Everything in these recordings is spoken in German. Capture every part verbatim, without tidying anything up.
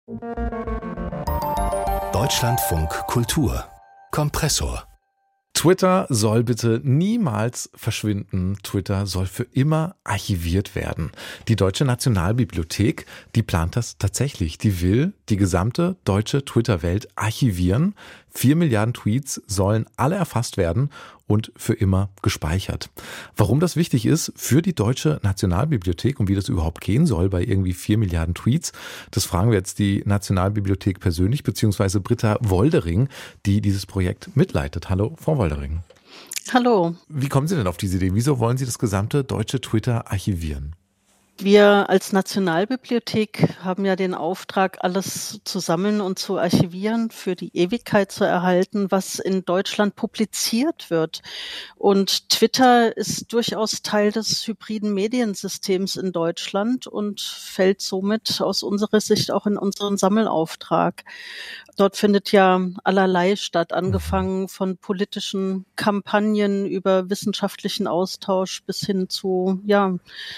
Deutschlandfunk Kultur Kompressor. Twitter soll bitte niemals verschwinden. Twitter soll für immer archiviert werden. Die Deutsche Nationalbibliothek, die plant das tatsächlich. Die will die gesamte deutsche Twitter-Welt archivieren. Vier Milliarden Tweets sollen alle erfasst werden und für immer gespeichert. Warum das wichtig ist für die Deutsche Nationalbibliothek und wie das überhaupt gehen soll bei irgendwie vier Milliarden Tweets, das fragen wir jetzt die Nationalbibliothek persönlich, beziehungsweise Britta Woldering, die dieses Projekt mitleitet. Hallo, Frau Woldering. Hallo. Wie kommen Sie denn auf diese Idee? Wieso wollen Sie das gesamte deutsche Twitter archivieren? Wir als Nationalbibliothek haben ja den Auftrag, alles zu sammeln und zu archivieren, für die Ewigkeit zu erhalten, was in Deutschland publiziert wird. Und Twitter ist durchaus Teil des hybriden Mediensystems in Deutschland und fällt somit aus unserer Sicht auch in unseren Sammelauftrag. Dort findet ja allerlei statt, angefangen von politischen Kampagnen über wissenschaftlichen Austausch bis hin zu ja,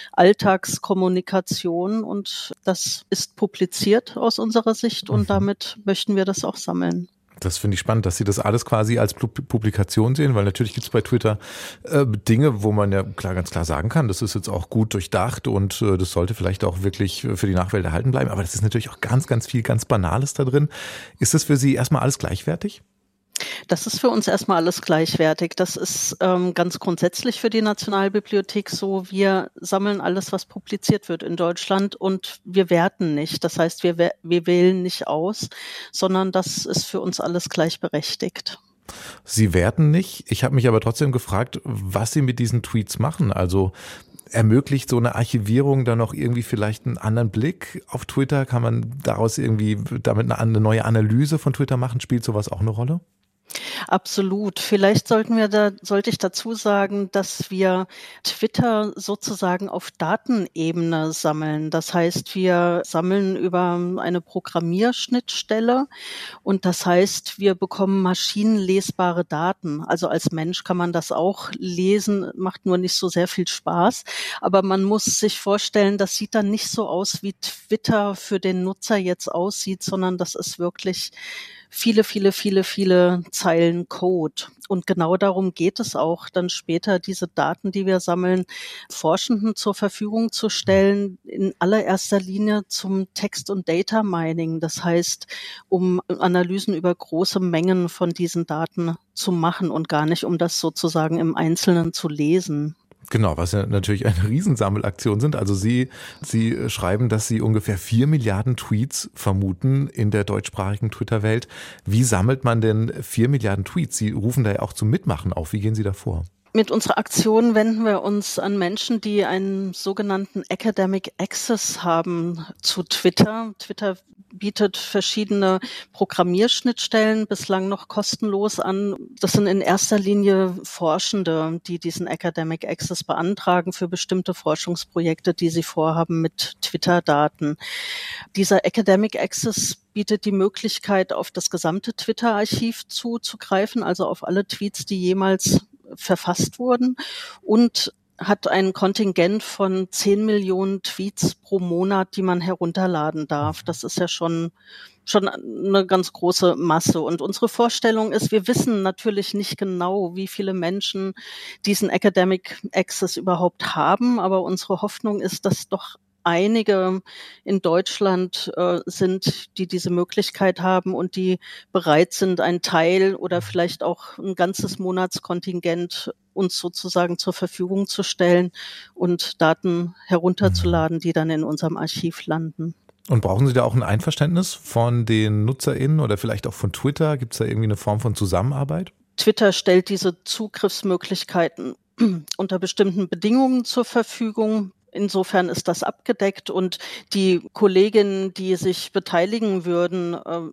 Alltagskommunikation. Und das ist publiziert aus unserer Sicht und damit möchten wir das auch sammeln. Das finde ich spannend, dass Sie das alles quasi als Publikation sehen, weil natürlich gibt es bei Twitter äh, Dinge, wo man ja klar, ganz klar sagen kann, das ist jetzt auch gut durchdacht und äh, das sollte vielleicht auch wirklich für die Nachwelt erhalten bleiben. Aber das ist natürlich auch ganz, ganz viel ganz Banales da drin. Ist das für Sie erstmal alles gleichwertig? Das ist für uns erstmal alles gleichwertig. Das ist ähm, ganz grundsätzlich für die Nationalbibliothek so. Wir sammeln alles, was publiziert wird in Deutschland und wir werten nicht. Das heißt, wir, wir wählen nicht aus, sondern das ist für uns alles gleichberechtigt. Sie werten nicht. Ich habe mich aber trotzdem gefragt, was Sie mit diesen Tweets machen. Also ermöglicht so eine Archivierung dann noch irgendwie vielleicht einen anderen Blick auf Twitter? Kann man daraus irgendwie damit eine neue Analyse von Twitter machen? Spielt sowas auch eine Rolle? Absolut. Vielleicht sollten wir da, sollte ich dazu sagen, dass wir Twitter sozusagen auf Datenebene sammeln. Das heißt, wir sammeln über eine Programmierschnittstelle und das heißt, wir bekommen maschinenlesbare Daten. Also als Mensch kann man das auch lesen, macht nur nicht so sehr viel Spaß. Aber man muss sich vorstellen, das sieht dann nicht so aus, wie Twitter für den Nutzer jetzt aussieht, sondern das ist wirklich viele, viele, viele, viele Zeilen Code. Und genau darum geht es auch, dann später diese Daten, die wir sammeln, Forschenden zur Verfügung zu stellen, in allererster Linie zum Text- und Data Mining. Das heißt, um Analysen über große Mengen von diesen Daten zu machen und gar nicht, um das sozusagen im Einzelnen zu lesen. Genau, was ja natürlich eine Riesensammelaktion sind. Also Sie, Sie schreiben, dass Sie ungefähr vier Milliarden Tweets vermuten in der deutschsprachigen Twitter-Welt. Wie sammelt man denn vier Milliarden Tweets? Sie rufen da ja auch zum Mitmachen auf. Wie gehen Sie da vor? Mit unserer Aktion wenden wir uns an Menschen, die einen sogenannten Academic Access haben zu Twitter. Twitter bietet verschiedene Programmierschnittstellen, bislang noch kostenlos an. Das sind in erster Linie Forschende, die diesen Academic Access beantragen für bestimmte Forschungsprojekte, die sie vorhaben mit Twitter-Daten. Dieser Academic Access bietet die Möglichkeit, auf das gesamte Twitter-Archiv zuzugreifen, also auf alle Tweets, die jemals verfasst wurden und hat ein Kontingent von zehn Millionen Tweets pro Monat, die man herunterladen darf. Das ist ja schon schon eine ganz große Masse. Und unsere Vorstellung ist, wir wissen natürlich nicht genau, wie viele Menschen diesen Academic Access überhaupt haben, aber unsere Hoffnung ist, dass doch einige in Deutschland äh, sind, die diese Möglichkeit haben und die bereit sind, einen Teil oder vielleicht auch ein ganzes Monatskontingent uns sozusagen zur Verfügung zu stellen und Daten herunterzuladen, die dann in unserem Archiv landen. Und brauchen Sie da auch ein Einverständnis von den NutzerInnen oder vielleicht auch von Twitter? Gibt es da irgendwie eine Form von Zusammenarbeit? Twitter stellt diese Zugriffsmöglichkeiten unter bestimmten Bedingungen zur Verfügung. Insofern ist das abgedeckt und die Kolleginnen, die sich beteiligen würden,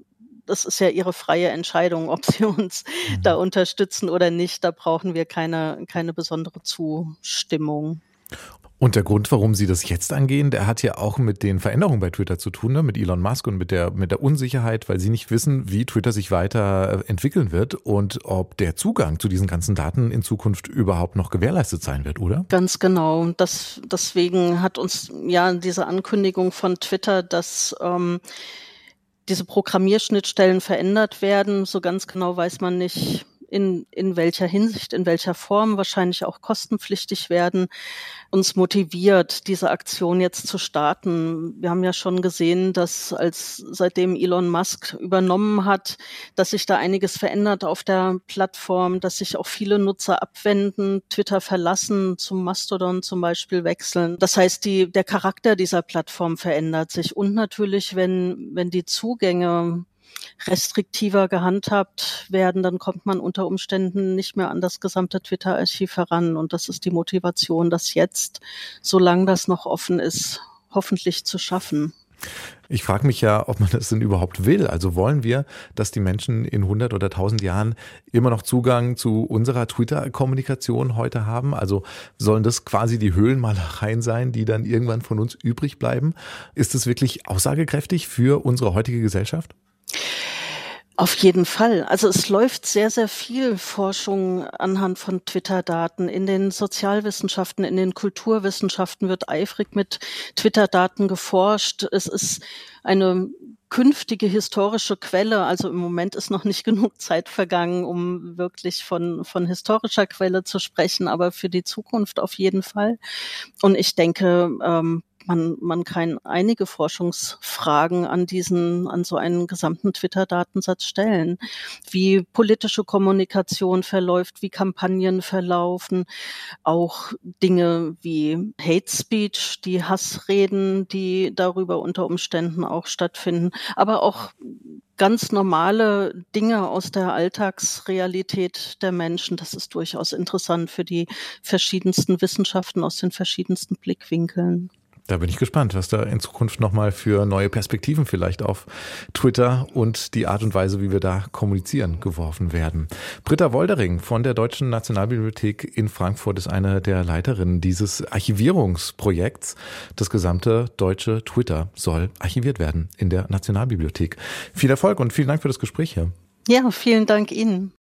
das ist ja ihre freie Entscheidung, ob sie uns mhm. da unterstützen oder nicht. Da brauchen wir keine, keine besondere Zustimmung. Und der Grund, warum Sie das jetzt angehen, der hat ja auch mit den Veränderungen bei Twitter zu tun, ne? Mit Elon Musk und mit der, mit der Unsicherheit, weil Sie nicht wissen, wie Twitter sich weiter entwickeln wird und ob der Zugang zu diesen ganzen Daten in Zukunft überhaupt noch gewährleistet sein wird, oder? Ganz genau. Das, deswegen hat uns ja diese Ankündigung von Twitter, dass ähm, diese Programmierschnittstellen verändert werden. So ganz genau weiß man nicht, in, in welcher Hinsicht, in welcher Form, wahrscheinlich auch kostenpflichtig werden, uns motiviert, diese Aktion jetzt zu starten. Wir haben ja schon gesehen, dass als seitdem Elon Musk übernommen hat, dass sich da einiges verändert auf der Plattform, dass sich auch viele Nutzer abwenden, Twitter verlassen, zum Mastodon zum Beispiel wechseln. Das heißt, die, der Charakter dieser Plattform verändert sich und natürlich, wenn, wenn die Zugänge restriktiver gehandhabt werden, dann kommt man unter Umständen nicht mehr an das gesamte Twitter-Archiv heran. Und das ist die Motivation, das jetzt, solange das noch offen ist, hoffentlich zu schaffen. Ich frage mich ja, ob man das denn überhaupt will. Also wollen wir, dass die Menschen in hundert oder tausend Jahren immer noch Zugang zu unserer Twitter-Kommunikation heute haben? Also sollen das quasi die Höhlenmalereien sein, die dann irgendwann von uns übrig bleiben? Ist das wirklich aussagekräftig für unsere heutige Gesellschaft? Auf jeden Fall. Also es läuft sehr, sehr viel Forschung anhand von Twitter-Daten. In den Sozialwissenschaften, in den Kulturwissenschaften wird eifrig mit Twitter-Daten geforscht. Es ist eine künftige historische Quelle. Also im Moment ist noch nicht genug Zeit vergangen, um wirklich von, von historischer Quelle zu sprechen, aber für die Zukunft auf jeden Fall. Und ich denke, ähm, Man, man kann einige Forschungsfragen an diesen, an so einen gesamten Twitter-Datensatz stellen. Wie politische Kommunikation verläuft, wie Kampagnen verlaufen, auch Dinge wie Hate Speech, die Hassreden, die darüber unter Umständen auch stattfinden, aber auch ganz normale Dinge aus der Alltagsrealität der Menschen. Das ist durchaus interessant für die verschiedensten Wissenschaften aus den verschiedensten Blickwinkeln. Da bin ich gespannt, was da in Zukunft nochmal für neue Perspektiven vielleicht auf Twitter und die Art und Weise, wie wir da kommunizieren, geworfen werden. Britta Woldering von der Deutschen Nationalbibliothek in Frankfurt ist eine der Leiterinnen dieses Archivierungsprojekts. Das gesamte deutsche Twitter soll archiviert werden in der Nationalbibliothek. Viel Erfolg und vielen Dank für das Gespräch hier. Ja, vielen Dank Ihnen.